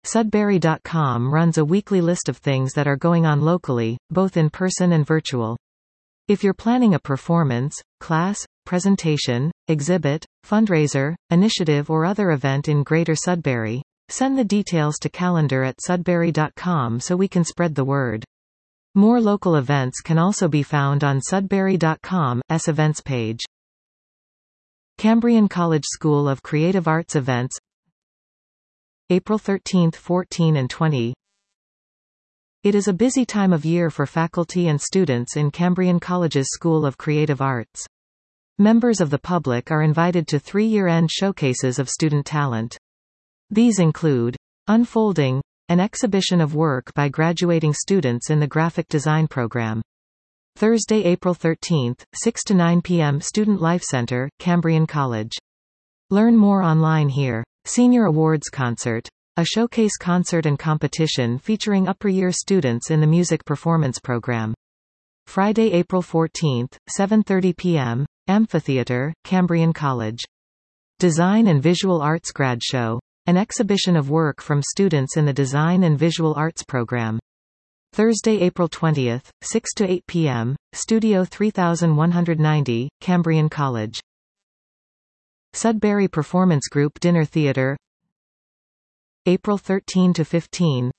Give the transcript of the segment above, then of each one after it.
Sudbury.com runs a weekly list of things that are going on locally, both in person and virtual. If you're planning a performance, class, presentation, exhibit, fundraiser, initiative or other event in Greater Sudbury, send the details to calendar@sudbury.com so we can spread the word. More local events can also be found on sudbury.com's events page. Cambrian College School of Creative Arts events April 13, 14 and 20. It is a busy time of year for faculty and students in Cambrian College's School of Creative Arts. Members of the public are invited to 3 year-end showcases of student talent. These include Unfolding, an exhibition of work by graduating students in the graphic design program. Thursday, April 13, 6 to 9 p.m. Student Life Center, Cambrian College. Learn more online here. Senior Awards Concert, a showcase concert and competition featuring upper-year students in the music performance program. Friday, April 14, 7:30 p.m., Amphitheater, Cambrian College. Design and Visual Arts Grad Show, an exhibition of work from students in the Design and Visual Arts program. Thursday, April 20, 6 to 8 p.m., Studio 3190, Cambrian College. Sudbury Performance Group Dinner Theatre. April 13 to 15.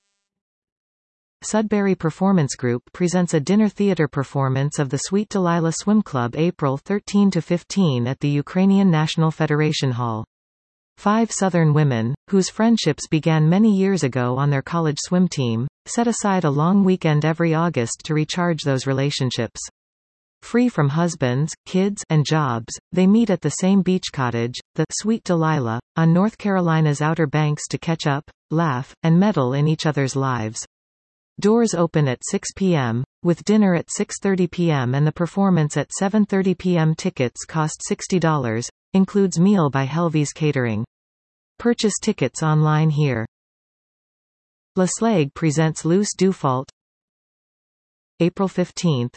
Sudbury Performance Group presents a dinner theatre performance of the Sweet Delilah Swim Club April 13 to 15 at the Ukrainian National Federation Hall. 5 Southern women, whose friendships began many years ago on their college swim team, set aside a long weekend every August to recharge those relationships. Free from husbands, kids, and jobs, they meet at the same beach cottage, the Sweet Delilah, on North Carolina's Outer Banks to catch up, laugh, and meddle in each other's lives. Doors open at 6 p.m., with dinner at 6:30 p.m. and the performance at 7:30 p.m. Tickets cost $60, includes meal by Helvy's Catering. Purchase tickets online here. La Slague presents Luce Dufault. April 15.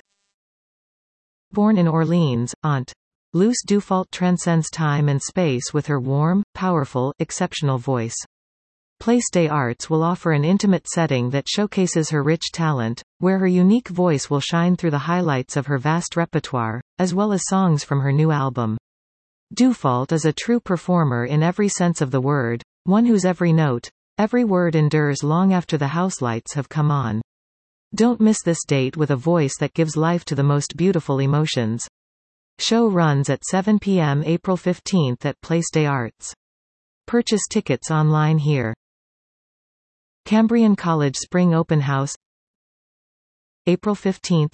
Born in Orleans, Aunt Luce Dufault transcends time and space with her warm, powerful, exceptional voice. Place des Arts will offer an intimate setting that showcases her rich talent, where her unique voice will shine through the highlights of her vast repertoire, as well as songs from her new album. Dufault is a true performer in every sense of the word, one whose every note, every word endures long after the house lights have come on. Don't miss this date with a voice that gives life to the most beautiful emotions. Show runs at 7 p.m. April 15 at Place des Arts. Purchase tickets online here. Cambrian College Spring Open House. April 15.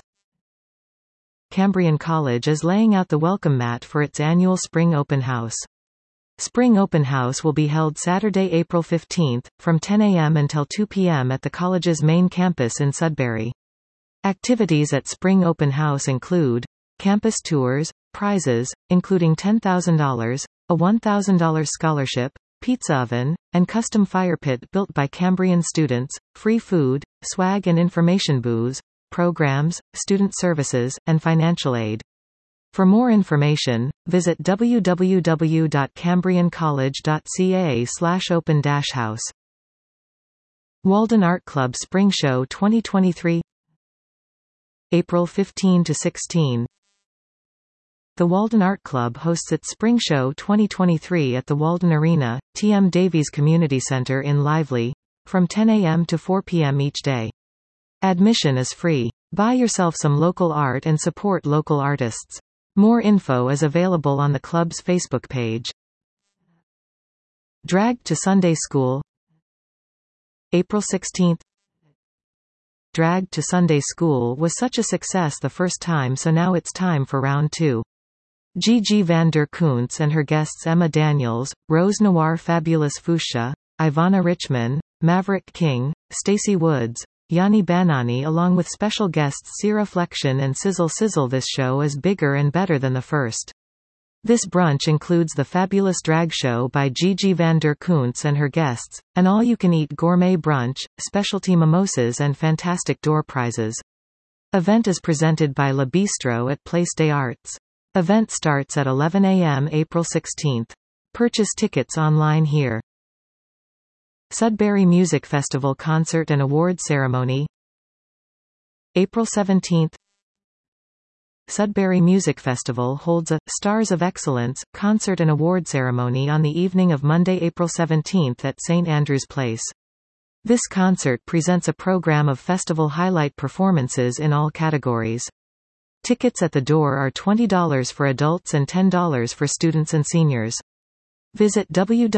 Cambrian College is laying out the welcome mat for its annual Spring Open House. Spring Open House will be held Saturday, April 15, from 10 a.m. until 2 p.m. at the college's main campus in Sudbury. Activities at Spring Open House include campus tours, prizes, including $10,000, a $1,000 scholarship, pizza oven, and custom fire pit built by Cambrian students, free food, swag and information booths, programs, student services, and financial aid. For more information, visit www.cambriancollege.ca/open-house. Walden Art Club Spring Show 2023. April 15 to 16. The Walden Art Club hosts its Spring Show 2023 at the Walden Arena, T.M. Davies Community Center in Lively, from 10 a.m. to 4 p.m. each day. Admission is free. Buy yourself some local art and support local artists. More info is available on the club's Facebook page. Dragged to Sunday School. April 16. Dragged to Sunday School was such a success the first time, so now it's time for round 2. Gigi van der Kuntz and her guests Emma Daniels, Rose Noir Fabulous Fuchsia, Ivana Richman, Maverick King, Stacey Woods, Yanni Banani along with special guests Sierra Flexion and Sizzle Sizzle. This show is bigger and better than the first. This brunch includes the Fabulous Drag Show by Gigi van der Kuntz and her guests, an all-you-can-eat gourmet brunch, specialty mimosas and fantastic door prizes. Event is presented by Le Bistro at Place des Arts. Event starts at 11 a.m. April 16. Purchase tickets online here. Sudbury Music Festival Concert and Award Ceremony. April 17. Sudbury Music Festival holds a Stars of Excellence concert and award ceremony on the evening of Monday, April 17 at St. Andrew's Place. This concert presents a program of festival highlight performances in all categories. Tickets at the door are $20 for adults and $10 for students and seniors. Visit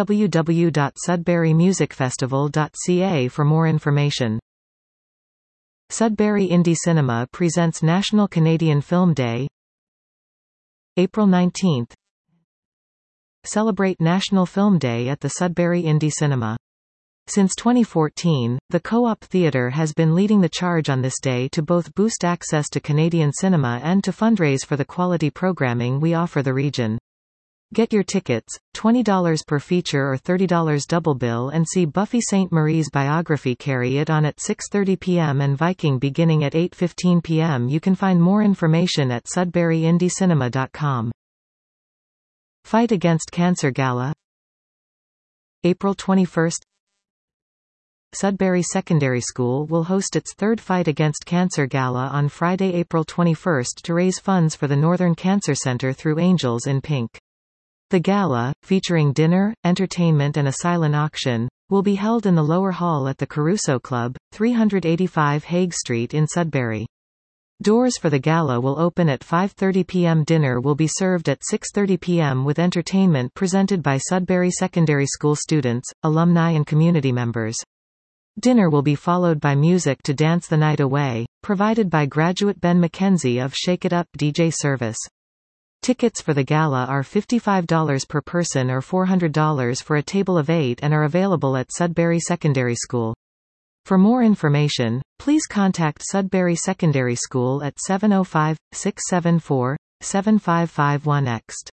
www.sudburymusicfestival.ca for more information. Sudbury Indie Cinema presents National Canadian Film Day. April 19. Celebrate National Film Day at the Sudbury Indie Cinema. Since 2014, the Co-op Theatre has been leading the charge on this day to both boost access to Canadian cinema and to fundraise for the quality programming we offer the region. Get your tickets, $20 per feature or $30 double bill, and see Buffy St. Marie's biography Carry It On at 6:30 p.m. and Viking beginning at 8:15 p.m. You can find more information at sudburyindiecinema.com. Fight Against Cancer Gala. April 21. Sudbury Secondary School will host its third Fight Against Cancer Gala on Friday, April 21 to raise funds for the Northern Cancer Centre through Angels in Pink. The gala, featuring dinner, entertainment and a silent auction, will be held in the lower hall at the Caruso Club, 385 Hague Street in Sudbury. Doors for the gala will open at 5:30 p.m. Dinner will be served at 6:30 p.m. with entertainment presented by Sudbury Secondary School students, alumni and community members. Dinner will be followed by music to dance the night away, provided by graduate Ben McKenzie of Shake It Up DJ Service. Tickets for the gala are $55 per person or $400 for a table of 8 and are available at Sudbury Secondary School. For more information, please contact Sudbury Secondary School at 705-674-7551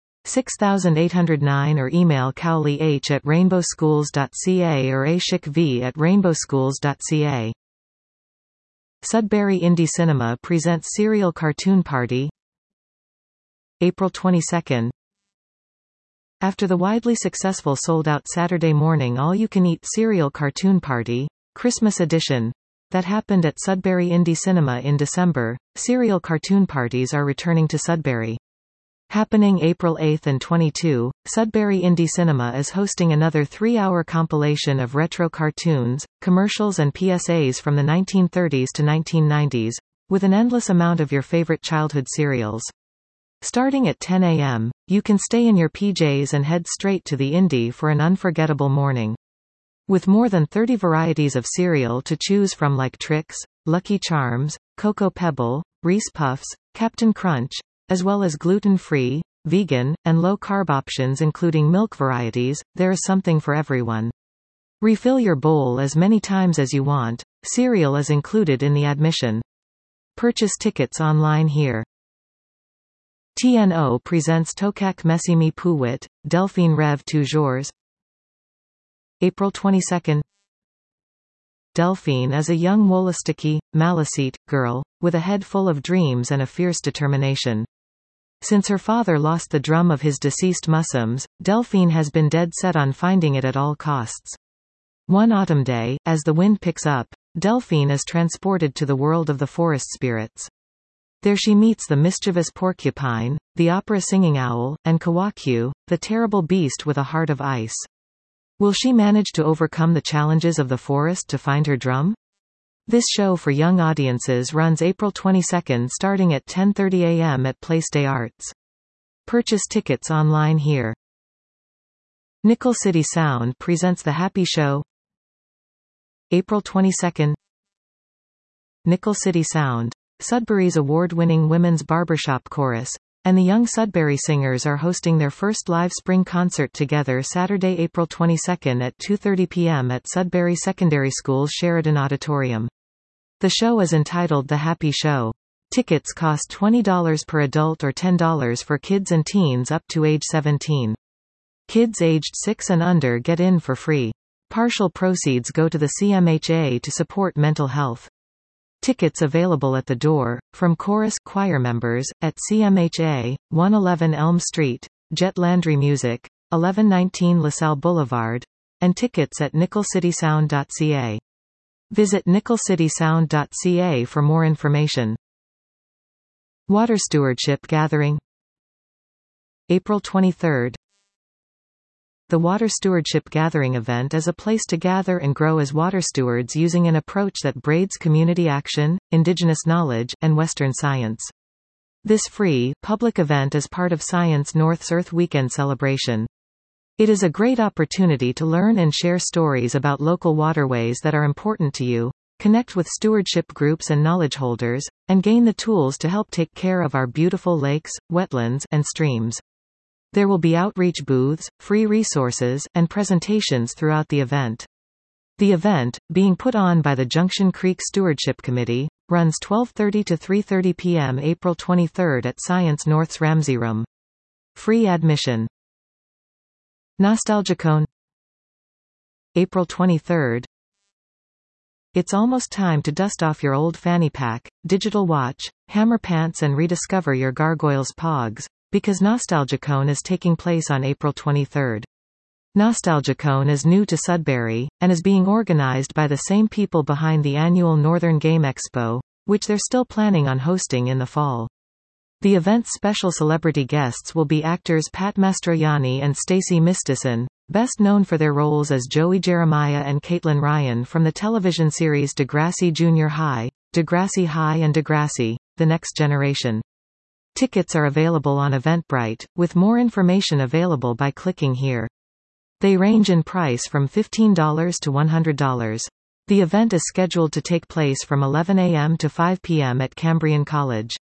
6809 or email cowleyh@rainbowschools.ca or ashikv@rainbowschools.ca. Sudbury Indie Cinema presents Serial Cartoon Party. April 22. After the widely successful sold-out Saturday morning all-you-can-eat Serial Cartoon Party, Christmas edition, that happened at Sudbury Indie Cinema in December, serial cartoon parties are returning to Sudbury. Happening April 8 and 22, Sudbury Indie Cinema is hosting another 3-hour compilation of retro cartoons, commercials and PSAs from the 1930s to 1990s, with an endless amount of your favorite childhood serials. Starting at 10 a.m., you can stay in your PJs and head straight to the Indie for an unforgettable morning. With more than 30 varieties of cereal to choose from like Trix, Lucky Charms, Cocoa Pebble, Reese Puffs, Captain Crunch, as well as gluten-free, vegan, and low-carb options including milk varieties, there is something for everyone. Refill your bowl as many times as you want. Cereal is included in the admission. Purchase tickets online here. TNO presents Tokak Messimi Puwit, Delphine Rêve Toujours. April 22. Delphine is a young Wolostiki, Maliseet, girl, with a head full of dreams and a fierce determination. Since her father lost the drum of his deceased Musums, Delphine has been dead set on finding it at all costs. One autumn day, as the wind picks up, Delphine is transported to the world of the forest spirits. There she meets the mischievous porcupine, the opera-singing owl, and Kawakyu, the terrible beast with a heart of ice. Will she manage to overcome the challenges of the forest to find her drum? This show for young audiences runs April 22 starting at 10:30 a.m. at Place des Arts. Purchase tickets online here. Nickel City Sound presents The Happy Show. April 22. Nickel City Sound, Sudbury's award-winning women's barbershop chorus, and the Young Sudbury Singers are hosting their first live spring concert together Saturday, April 22 at 2:30 p.m. at Sudbury Secondary School's Sheridan Auditorium. The show is entitled The Happy Show. Tickets cost $20 per adult or $10 for kids and teens up to age 17. Kids aged 6 and under get in for free. Partial proceeds go to the CMHA to support mental health. Tickets available at the door, from chorus choir members, at CMHA, 111 Elm Street, Jet Landry Music, 1119 LaSalle Boulevard, and tickets at nickelcitysound.ca. Visit nickelcitysound.ca for more information. Water Stewardship Gathering, April 23. The Water Stewardship Gathering event is a place to gather and grow as water stewards using an approach that braids community action, indigenous knowledge, and Western science. This free, public event is part of Science North's Earth Weekend celebration. It is a great opportunity to learn and share stories about local waterways that are important to you, connect with stewardship groups and knowledge holders, and gain the tools to help take care of our beautiful lakes, wetlands, and streams. There will be outreach booths, free resources, and presentations throughout the event. The event, being put on by the Junction Creek Stewardship Committee, runs 12:30 to 3:30 p.m. April 23 at Science North's Ramsey Room. Free admission. Nostalgicon, April 23. It's almost time to dust off your old fanny pack, digital watch, hammer pants and rediscover your Gargoyles Pogs, because Nostalgicon is taking place on April 23. Nostalgicon is new to Sudbury, and is being organized by the same people behind the annual Northern Game Expo, which they're still planning on hosting in the fall. The event's special celebrity guests will be actors Pat Mastroianni and Stacey Mistison, best known for their roles as Joey Jeremiah and Caitlin Ryan from the television series Degrassi Junior High, Degrassi High and Degrassi, The Next Generation. Tickets are available on Eventbrite, with more information available by clicking here. They range in price from $15 to $100. The event is scheduled to take place from 11 a.m. to 5 p.m. at Cambrian College.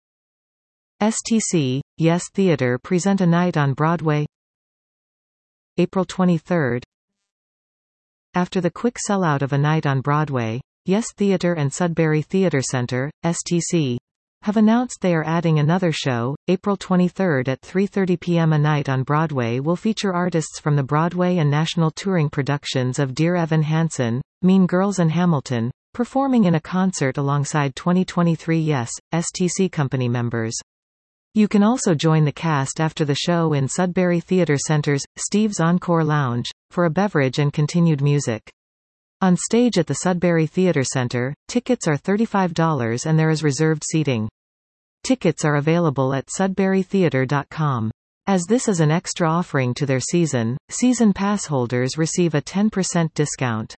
STC, Yes Theatre present A Night on Broadway, April 23. After the quick sellout of A Night on Broadway, Yes Theatre and Sudbury Theatre Center, STC, have announced they are adding another show, April 23 at 3:30 p.m. A Night on Broadway will feature artists from the Broadway and national touring productions of Dear Evan Hansen, Mean Girls and Hamilton, performing in a concert alongside 2023 Yes, STC company members. You can also join the cast after the show in Sudbury Theatre Center's Steve's Encore Lounge, for a beverage and continued music. On stage at the Sudbury Theatre Center, tickets are $35 and there is reserved seating. Tickets are available at sudburytheatre.com. As this is an extra offering to their season pass holders receive a 10% discount.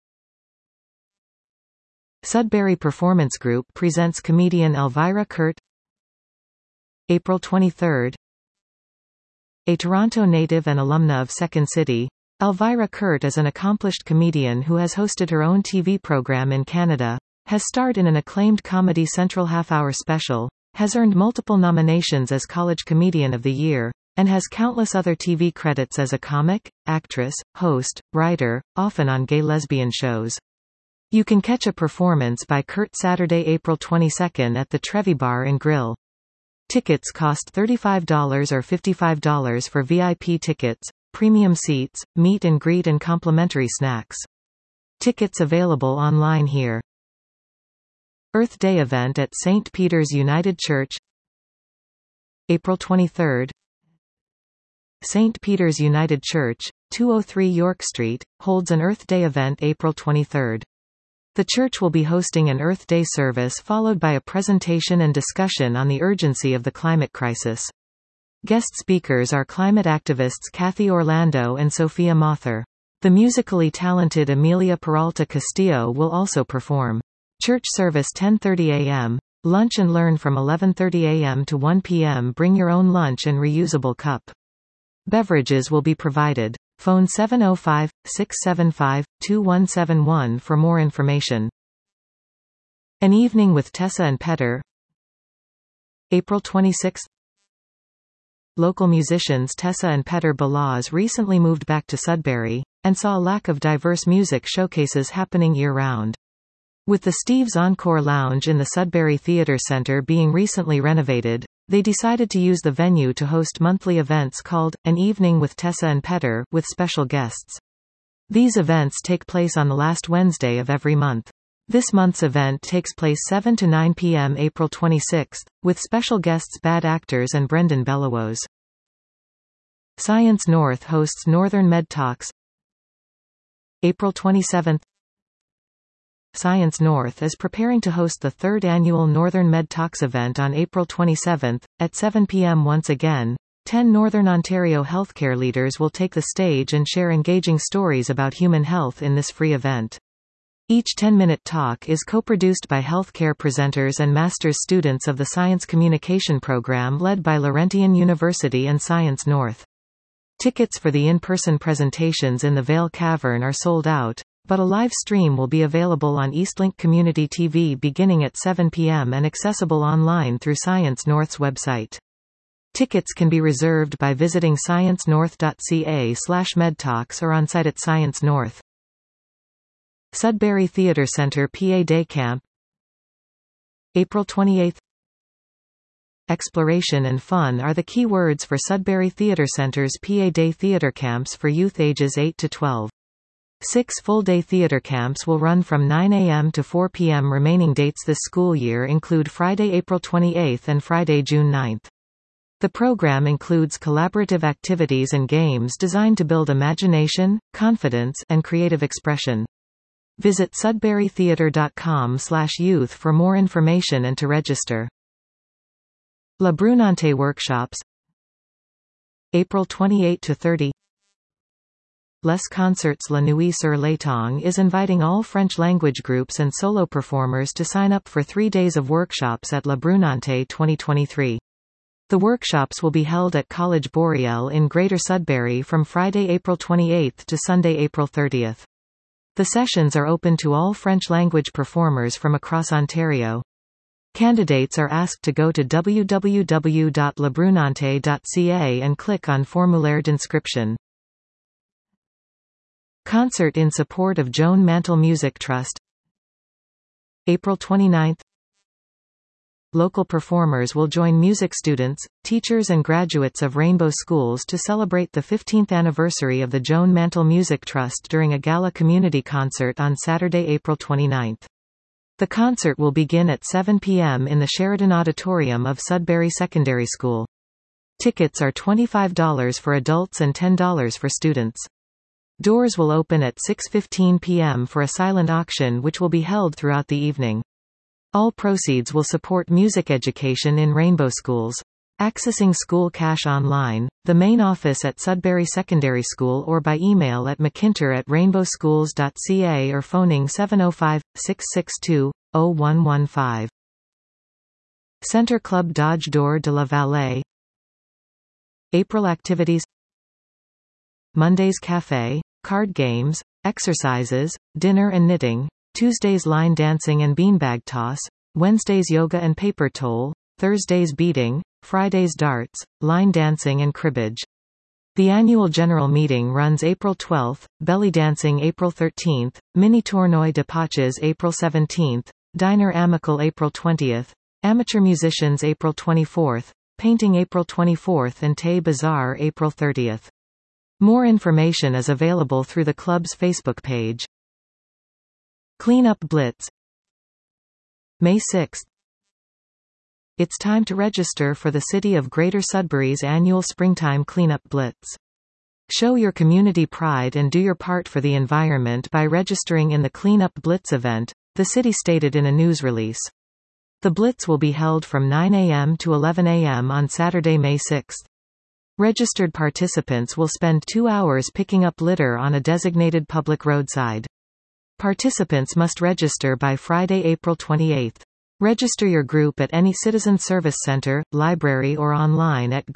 Sudbury Performance Group presents comedian Elvira Kurt, April 23. A Toronto native and alumna of Second City, Elvira Kurt is an accomplished comedian who has hosted her own TV program in Canada, has starred in an acclaimed Comedy Central half-hour special, has earned multiple nominations as College Comedian of the Year, and has countless other TV credits as a comic, actress, host, writer, often on gay-lesbian shows. You can catch a performance by Kurt Saturday, April 22 at the Trevi Bar and Grill. Tickets cost $35 or $55 for VIP tickets, premium seats, meet and greet and complimentary snacks. Tickets available online here. Earth Day event at St. Peter's United Church, April 23. St. Peter's United Church, 203 York Street, holds an Earth Day event April 23. The church will be hosting an Earth Day service followed by a presentation and discussion on the urgency of the climate crisis. Guest speakers are climate activists Kathy Orlando and Sophia Mother. The musically talented Amelia Peralta Castillo will also perform. Church service 10:30 a.m. Lunch and learn from 11:30 a.m. to 1 p.m. Bring your own lunch and reusable cup. Beverages will be provided. Phone 705-675-2171 for more information. An Evening with Tessa and Petter, April 26. Local musicians Tessa and Petter Balaz recently moved back to Sudbury, and saw a lack of diverse music showcases happening year-round. With the Steve's Encore Lounge in the Sudbury Theatre Centre being recently renovated, they decided to use the venue to host monthly events called An Evening with Tessa and Petter with special guests. These events take place on the last Wednesday of every month. This month's event takes place 7 to 9 p.m. April 26, with special guests Bad Actors and Brendan Bellows. Science North hosts Northern Med Talks, April 27. Science North is preparing to host the third annual Northern Med Talks event on April 27, at 7 p.m. Once again, 10 Northern Ontario healthcare leaders will take the stage and share engaging stories about human health in this free event. Each 10-minute talk is co-produced by healthcare presenters and master's students of the Science Communication program led by Laurentian University and Science North. Tickets for the in-person presentations in the Vale Cavern are sold out, but a live stream will be available on Eastlink Community TV beginning at 7 p.m. and accessible online through Science North's website. Tickets can be reserved by visiting sciencenorth.ca/medtalks or on-site at Science North. Sudbury Theatre Centre PA Day Camp, April 28. Exploration and fun are the key words for Sudbury Theatre Centre's PA Day theatre camps for youth ages 8 to 12. 6 full-day theatre camps will run from 9 a.m. to 4 p.m. Remaining dates this school year include Friday, April 28 and Friday, June 9. The program includes collaborative activities and games designed to build imagination, confidence, and creative expression. Visit sudburytheatre.com/youth for more information and to register. La Brunante Workshops, April 28 to 30. Les Concerts La Nuit sur l'Étang is inviting all French language groups and solo performers to sign up for 3 days of workshops at La Brunante 2023. The workshops will be held at College Boreal in Greater Sudbury from Friday, April 28 to Sunday, April 30. The sessions are open to all French-language performers from across Ontario. Candidates are asked to go to www.labrunante.ca and click on Formulaire d'inscription. Concert in support of Joan Mantel Music Trust, April 29. Local performers will join music students, teachers and graduates of Rainbow Schools to celebrate the 15th anniversary of the Joan Mantel Music Trust during a gala community concert on Saturday, April 29. The concert will begin at 7 p.m. in the Sheridan Auditorium of Sudbury Secondary School. Tickets are $25 for adults and $10 for students. Doors will open at 6:15 p.m. for a silent auction which will be held throughout the evening. All proceeds will support music education in Rainbow Schools. Accessing school cash online, the main office at Sudbury Secondary School or by email at mcintyre@rainbowschools.ca or phoning 705-662-0115. Centre Club Dodge d'Or de la Vallée. April activities: Mondays Café, card games, exercises, dinner and knitting. Tuesdays line dancing and beanbag toss, Wednesdays yoga and paper toll, Thursdays beading, Fridays darts, line dancing and cribbage. The annual general meeting runs April 12, belly dancing April 13, mini tournoi de patches April 17, diner amical April 20, amateur musicians April 24, painting April 24 and Tay Bazaar April 30. More information is available through the club's Facebook page. Cleanup Blitz, May 6. It's time to register for the City of Greater Sudbury's annual Springtime Cleanup Blitz. Show your community pride and do your part for the environment by registering in the Cleanup Blitz event, the city stated in a news release. The Blitz will be held from 9 a.m. to 11 a.m. on Saturday, May 6. Registered participants will spend 2 hours picking up litter on a designated public roadside. Participants must register by Friday, April 28. Register your group at any citizen service center, library or online at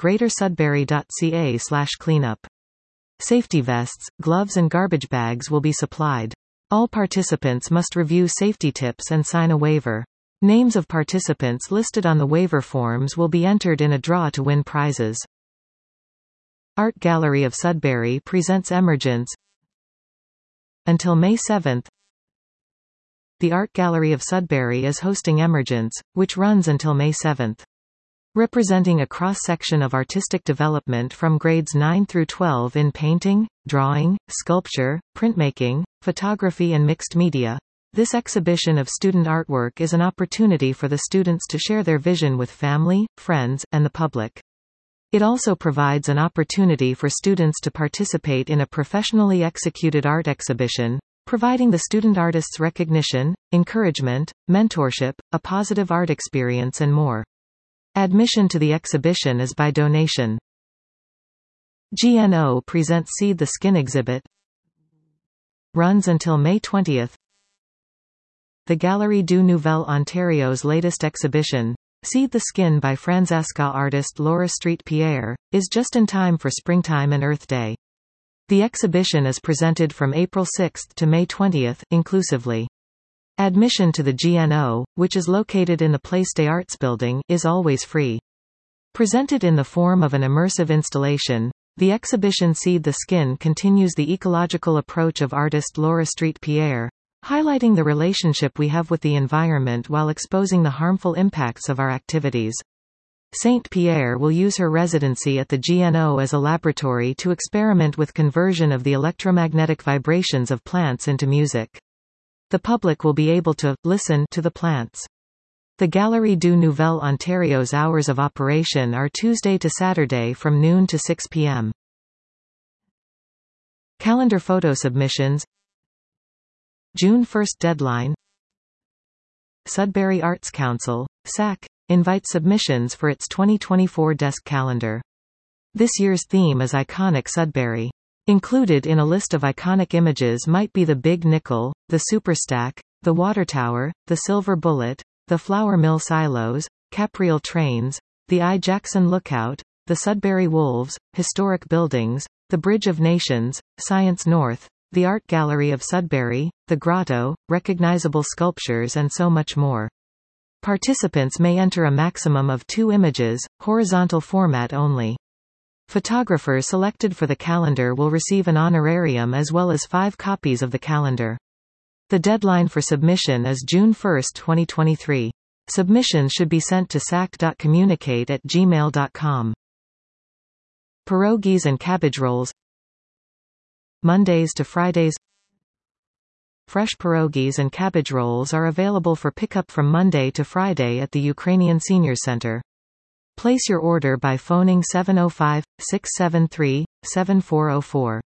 greatersudbury.ca/cleanup. Safety vests, gloves and garbage bags will be supplied. All participants must review safety tips and sign a waiver. Names of participants listed on the waiver forms will be entered in a draw to win prizes. Art Gallery of Sudbury presents Emergence. Until May 7. The Art Gallery of Sudbury is hosting Emergence, which runs until May 7. Representing a cross-section of artistic development from grades 9 through 12 in painting, drawing, sculpture, printmaking, photography and mixed media, this exhibition of student artwork is an opportunity for the students to share their vision with family, friends, and the public. It also provides an opportunity for students to participate in a professionally executed art exhibition, providing the student artists recognition, encouragement, mentorship, a positive art experience and more. Admission to the exhibition is by donation. GNO presents Seed the Skin exhibit. Runs until May 20. The Galerie du Nouvel Ontario's latest exhibition, Seed the Skin by Francesca artist Laura Street-Pierre, is just in time for springtime and Earth Day. The exhibition is presented from April 6 to May 20, inclusively. Admission to the GNO, which is located in the Place des Arts building, is always free. Presented in the form of an immersive installation, the exhibition Seed the Skin continues the ecological approach of artist Laura Street-Pierre, highlighting the relationship we have with the environment while exposing the harmful impacts of our activities. Saint Pierre will use her residency at the GNO as a laboratory to experiment with conversion of the electromagnetic vibrations of plants into music. The public will be able to listen to the plants. The Galerie du Nouvel Ontario's hours of operation are Tuesday to Saturday from noon to 6 p.m. Calendar photo submissions. June 1 deadline. Sudbury Arts Council, SAC, invites submissions for its 2024 desk calendar. This year's theme is Iconic Sudbury. Included in a list of iconic images might be the Big Nickel, the Superstack, the Water Tower, the Silver Bullet, the Flour Mill Silos, Capriel Trains, the I. Jackson Lookout, the Sudbury Wolves, historic buildings, the Bridge of Nations, Science North, the Art Gallery of Sudbury, the Grotto, recognizable sculptures and so much more. Participants may enter a maximum of 2 images, horizontal format only. Photographers selected for the calendar will receive an honorarium as well as 5 copies of the calendar. The deadline for submission is June 1, 2023. Submissions should be sent to sac.communicate@gmail.com. Pierogies and cabbage rolls. Mondays to Fridays. Fresh pierogies and cabbage rolls are available for pickup from Monday to Friday at the Ukrainian Senior Center. Place your order by phoning 705-673-7404.